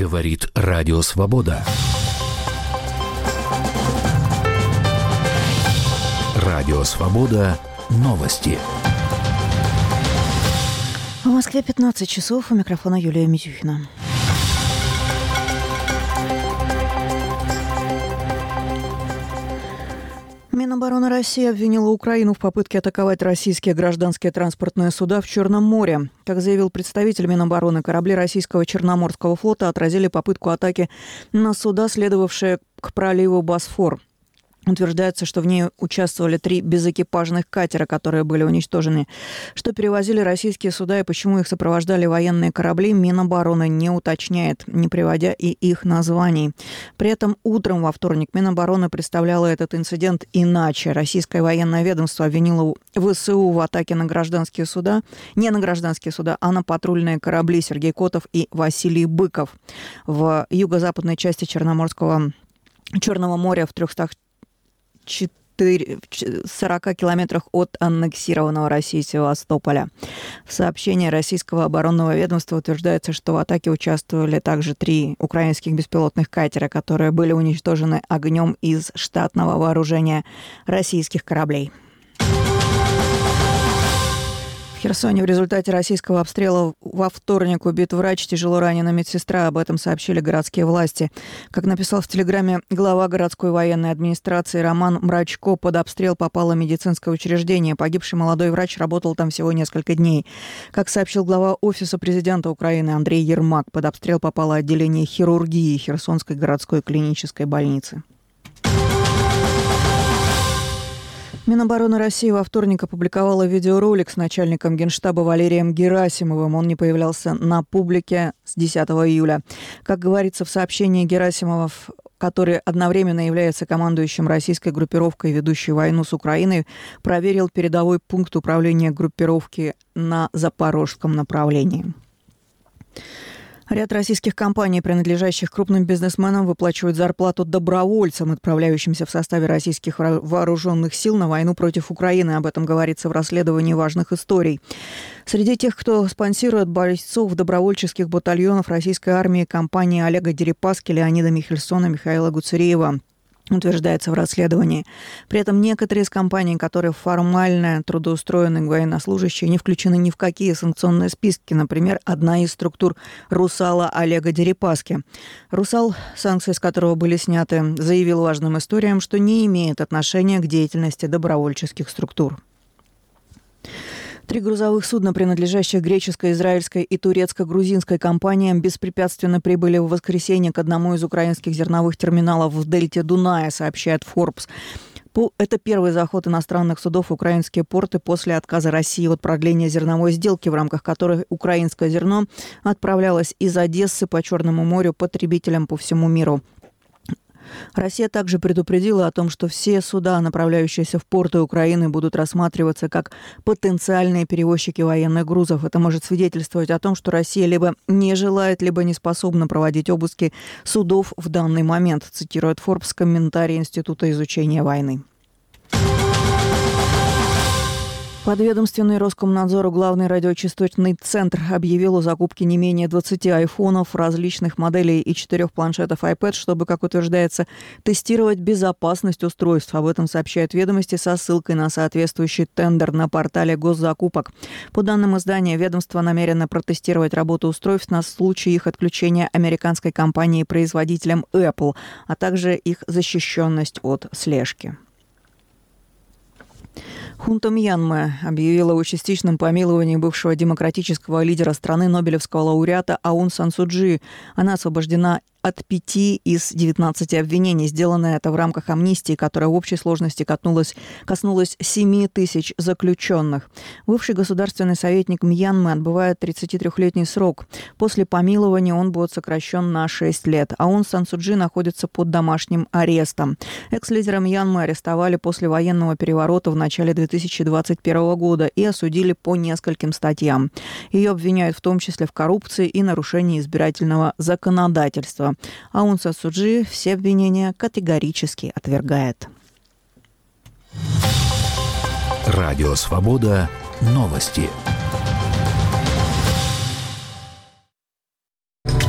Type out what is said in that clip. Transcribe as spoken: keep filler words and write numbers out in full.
Говорит Радио Свобода. Радио Свобода. Новости. В Москве пятнадцать часов. У микрофона Юлия Митюхина. Минобороны России обвинила Украину в попытке атаковать российские гражданские транспортные суда в Черном море. Как заявил представитель Минобороны, корабли российского Черноморского флота отразили попытку атаки на суда, следовавшие к проливу Босфор. Утверждается, что в ней участвовали три безэкипажных катера, которые были уничтожены. Что перевозили российские суда и почему их сопровождали военные корабли, Минобороны не уточняет, не приводя и их названий. При этом утром во вторник Минобороны представляла этот инцидент иначе. Российское военное ведомство обвинило ВСУ в атаке на гражданские суда, не на гражданские суда, а на патрульные корабли Сергей Котов и Василий Быков в юго-западной части Черноморского Черного моря в трехстах сорока километрах от аннексированного Россией Севастополя. В сообщении российского оборонного ведомства утверждается, что в атаке участвовали также три украинских беспилотных катера, которые были уничтожены огнем из штатного вооружения российских кораблей. В Херсоне в результате российского обстрела во вторник убит врач, тяжело ранена медсестра. Об этом сообщили городские власти. Как написал в Телеграме глава городской военной администрации Роман Мрачко, под обстрел попало медицинское учреждение. Погибший молодой врач работал там всего несколько дней. Как сообщил глава Офиса президента Украины Андрей Ермак, под обстрел попало отделение хирургии Херсонской городской клинической больницы. Минобороны России во вторник опубликовала видеоролик с начальником Генштаба Валерием Герасимовым. Он не появлялся на публике с десятого июля. Как говорится в сообщении, Герасимов, который одновременно является командующим российской группировкой, ведущей войну с Украиной, проверил передовой пункт управления группировки на Запорожском направлении. Ряд российских компаний, принадлежащих крупным бизнесменам, выплачивают зарплату добровольцам, отправляющимся в составе российских вооруженных сил на войну против Украины. Об этом говорится в расследовании важных историй. Среди тех, кто спонсирует бойцов добровольческих батальонов российской армии, компании Олега Дерипаски, Леонида Михельсона, Михаила Гуцериева, утверждается в расследовании. При этом некоторые из компаний, которые формально трудоустроены военнослужащие, не включены ни в какие санкционные списки. Например, одна из структур «Русала» Олега Дерипаски. «Русал», санкции с которого были сняты, заявил важным историям, что не имеет отношения к деятельности добровольческих структур. Три грузовых судна, принадлежащих греческой, израильской и турецко-грузинской компаниям, беспрепятственно прибыли в воскресенье к одному из украинских зерновых терминалов в дельте Дуная, сообщает Forbes. Это первый заход иностранных судов в украинские порты после отказа России от продления зерновой сделки, в рамках которой украинское зерно отправлялось из Одессы по Черному морю потребителям по всему миру. Россия также предупредила о том, что все суда, направляющиеся в порты Украины, будут рассматриваться как потенциальные перевозчики военных грузов. Это может свидетельствовать о том, что Россия либо не желает, либо не способна проводить обыски судов в данный момент, цитирует Forbes комментарий Института изучения войны. Подведомственный Роскомнадзору главный радиочастотный центр объявил о закупке не менее двадцати айфонов различных моделей и четырех планшетов iPad, чтобы, как утверждается, тестировать безопасность устройств. Об этом сообщают «Ведомости» со ссылкой на соответствующий тендер на портале госзакупок. По данным издания, ведомство намерено протестировать работу устройств на случай их отключения американской компанией-производителем Apple, а также их защищенность от слежки. Хунта Мьянмы объявила о частичном помиловании бывшего демократического лидера страны, нобелевского лауреата Аун Сан Су Чжи. Она освобождена от пяти из девятнадцати обвинений. Сделано это в рамках амнистии, которая в общей сложности коснулась, коснулась семи тысяч заключенных. Бывший государственный советник Мьянмы отбывает тридцатитрёхлетний срок. После помилования он будет сокращен на шесть лет. Аун Сан Су Чжи находится под домашним арестом. Экс-лидера Мьянмы арестовали после военного переворота в начале две тысячи двадцать первого года и осудили по нескольким статьям. Ее обвиняют в том числе в коррупции и нарушении избирательного законодательства. Аун Сан Су Чжи все обвинения категорически отвергает. Радио Свобода. Новости.